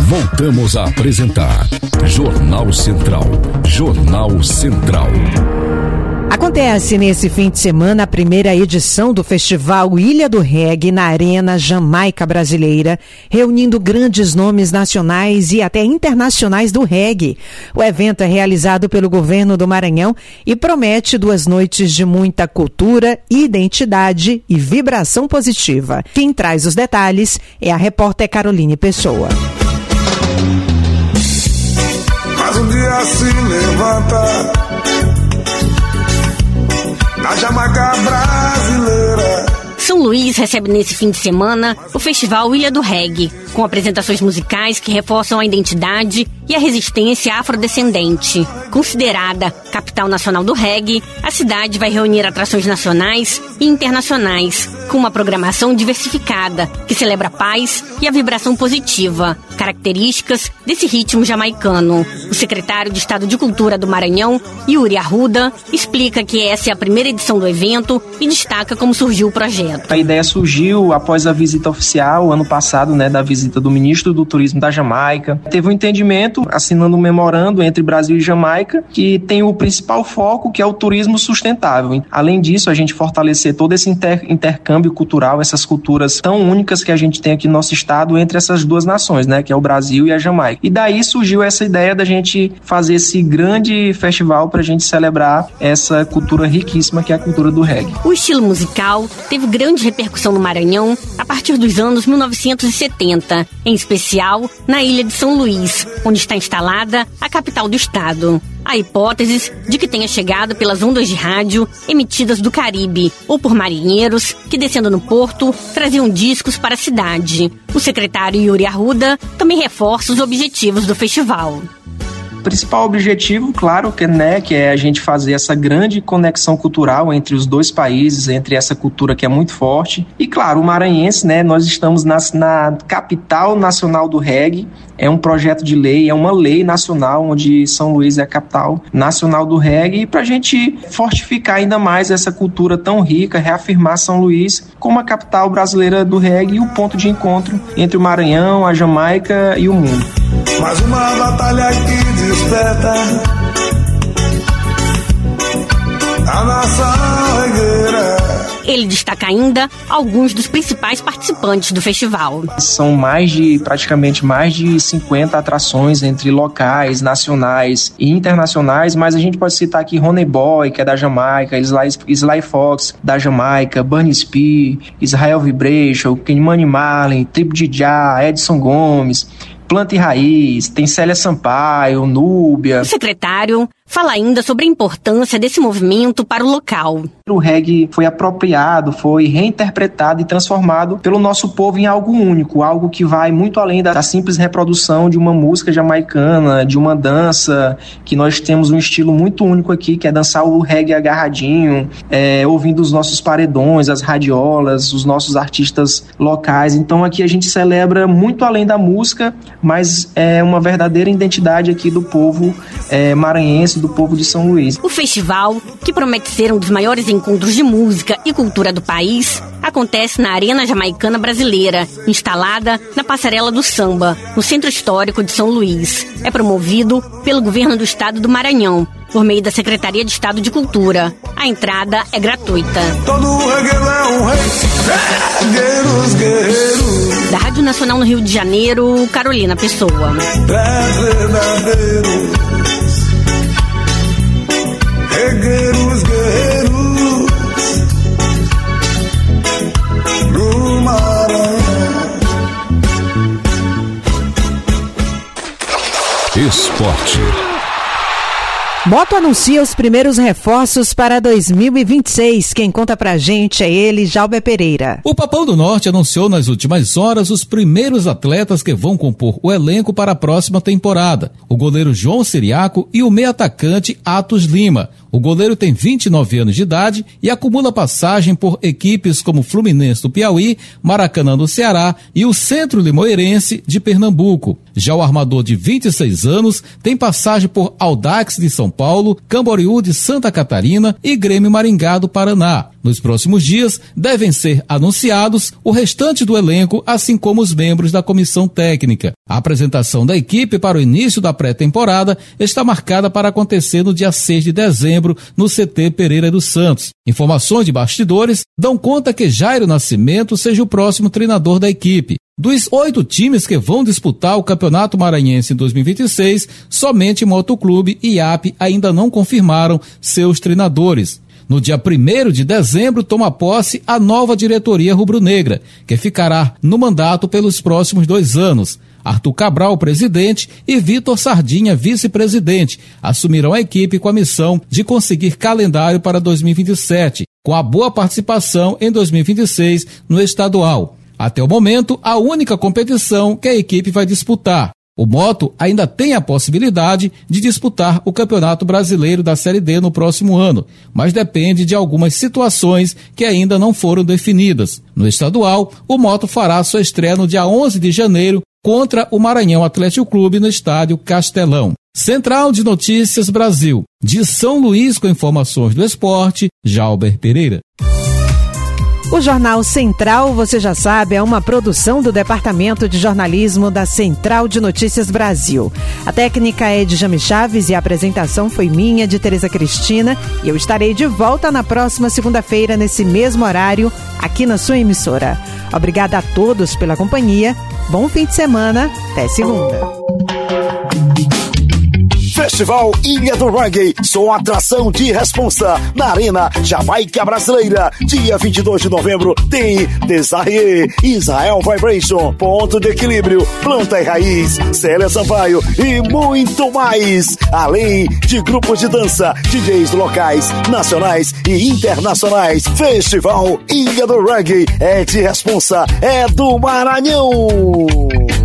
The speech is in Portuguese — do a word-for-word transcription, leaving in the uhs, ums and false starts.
Voltamos a apresentar Jornal Central. Jornal Central. Acontece nesse fim de semana a primeira edição do Festival Ilha do Reggae na Arena Jamaica Brasileira, reunindo grandes nomes nacionais e até internacionais do reggae. O evento é realizado pelo governo do Maranhão e promete duas noites de muita cultura, identidade e vibração positiva. Quem traz os detalhes é a repórter Caroline Pessoa. Mas um dia se levanta na Jamaica brasileira. São Luís recebe nesse fim de semana o Festival Ilha do Reggae, com apresentações musicais que reforçam a identidade e a resistência afrodescendente. Considerada capital nacional do reggae, a cidade vai reunir atrações nacionais e internacionais, com uma programação diversificada que celebra a paz e a vibração positiva, características desse ritmo jamaicano. O secretário de Estado de Cultura do Maranhão, Yuri Arruda, explica que essa é a primeira edição do evento e destaca como surgiu o projeto. A ideia surgiu após a visita oficial, ano passado, né, da visita do ministro do Turismo da Jamaica. Teve um entendimento, assinando um memorando entre Brasil e Jamaica, que tem o principal foco, que é o turismo sustentável. Além disso, a gente fortalecer todo esse inter- intercâmbio cultural, essas culturas tão únicas que a gente tem aqui no nosso estado entre essas duas nações, né, que é o Brasil e a Jamaica. E daí surgiu essa ideia da gente fazer esse grande festival para a gente celebrar essa cultura riquíssima que é a cultura do reggae. O estilo musical teve grande repercussão no Maranhão a partir dos anos mil novecentos e setenta, em especial na ilha de São Luís, onde está instalada a capital do estado. Há hipóteses de que tenha chegado pelas ondas de rádio emitidas do Caribe ou por marinheiros que, descendo no porto, traziam discos para a cidade. O secretário Yuri Arruda também reforça os objetivos do festival. O principal objetivo, claro, que, né, que é a gente fazer essa grande conexão cultural entre os dois países, entre essa cultura que é muito forte. E, claro, o maranhense, né, nós estamos na, na capital nacional do reggae, é um projeto de lei, é uma lei nacional, onde São Luís é a capital nacional do reggae, e para a gente fortificar ainda mais essa cultura tão rica, reafirmar São Luís como a capital brasileira do reggae e o ponto de encontro entre o Maranhão, a Jamaica e o mundo. Mais uma batalha que desperta a nação regueira. Ele destaca ainda alguns dos principais participantes do festival. São mais de, praticamente mais de cinquenta atrações entre locais, nacionais e internacionais, mas a gente pode citar aqui Ronnie Boy, que é da Jamaica, Sly, Sly Fox, da Jamaica, Burnie Spear, Israel Vibration, Kenny Marley, Tribo de Jah, Edson Gomes, Planta e Raiz, tem Célia Sampaio, Núbia. O secretário fala ainda sobre a importância desse movimento para o local. O reggae foi apropriado, foi reinterpretado e transformado pelo nosso povo em algo único, algo que vai muito além da simples reprodução de uma música jamaicana, de uma dança, que nós temos um estilo muito único aqui, que é dançar o reggae agarradinho, é, ouvindo os nossos paredões, as radiolas, os nossos artistas locais. Então aqui a gente celebra muito além da música, mas é uma verdadeira identidade aqui do povo é, maranhense, do povo de São Luís. O festival, que promete ser um dos maiores encontros de música e cultura do país, acontece na Arena Jamaicana Brasileira, instalada na Passarela do Samba, no Centro Histórico de São Luís. É promovido pelo governo do estado do Maranhão, por meio da Secretaria de Estado de Cultura. A entrada é gratuita. Todo regueiro é um rei, guerreiros, guerreiros. Da Rádio Nacional no Rio de Janeiro, Carolina Pessoa. Verdadeiros, regueiros, guerreiros, no Maranhão. Esporte. Moto anuncia os primeiros reforços para dois mil e vinte e seis. Quem conta pra gente é ele, Jalber Pereira. O Papão do Norte anunciou nas últimas horas os primeiros atletas que vão compor o elenco para a próxima temporada. O goleiro João Siriaco e o meio atacante Atos Lima. O goleiro tem vinte e nove anos de idade e acumula passagem por equipes como Fluminense do Piauí, Maracanã do Ceará e o Centro Limoeirense de Pernambuco. Já o armador de vinte e seis anos tem passagem por Audax de São Paulo, Camboriú de Santa Catarina e Grêmio Maringá do Paraná. Nos próximos dias devem ser anunciados o restante do elenco, assim como os membros da comissão técnica. A apresentação da equipe para o início da pré-temporada está marcada para acontecer no dia seis de dezembro no C T Pereira dos Santos. Informações de bastidores dão conta que Jairo Nascimento seja o próximo treinador da equipe. Dos oito times que vão disputar o Campeonato Maranhense em dois mil e vinte e seis, somente Motoclube e I A P ainda não confirmaram seus treinadores. No dia primeiro de dezembro, toma posse a nova diretoria rubro-negra, que ficará no mandato pelos próximos dois anos. Arthur Cabral, presidente, e Vitor Sardinha, vice-presidente, assumirão a equipe com a missão de conseguir calendário para dois mil e vinte e sete, com a boa participação em dois mil e vinte e seis no estadual. Até o momento, a única competição que a equipe vai disputar. O Moto ainda tem a possibilidade de disputar o Campeonato Brasileiro da Série D no próximo ano, mas depende de algumas situações que ainda não foram definidas. No estadual, o Moto fará sua estreia no dia onze de janeiro contra o Maranhão Atlético Clube no estádio Castelão. Central de Notícias Brasil, de São Luís, com informações do esporte, Jalber Pereira. O Jornal Central, você já sabe, é uma produção do Departamento de Jornalismo da Central de Notícias Brasil. A técnica é de Jami Chaves e a apresentação foi minha, de Tereza Cristina. E eu estarei de volta na próxima segunda-feira, nesse mesmo horário, aqui na sua emissora. Obrigada a todos pela companhia. Bom fim de semana. Até segunda. Festival Ilha do Reggae, som atração de responsa na Arena Jamaica Brasileira. Dia vinte e dois de novembro tem Desarrié, Israel Vibration, Ponto de Equilíbrio, Planta e Raiz, Célia Sampaio e muito mais. Além de grupos de dança, D Js locais, nacionais e internacionais. Festival Ilha do Reggae é de responsa, é do Maranhão.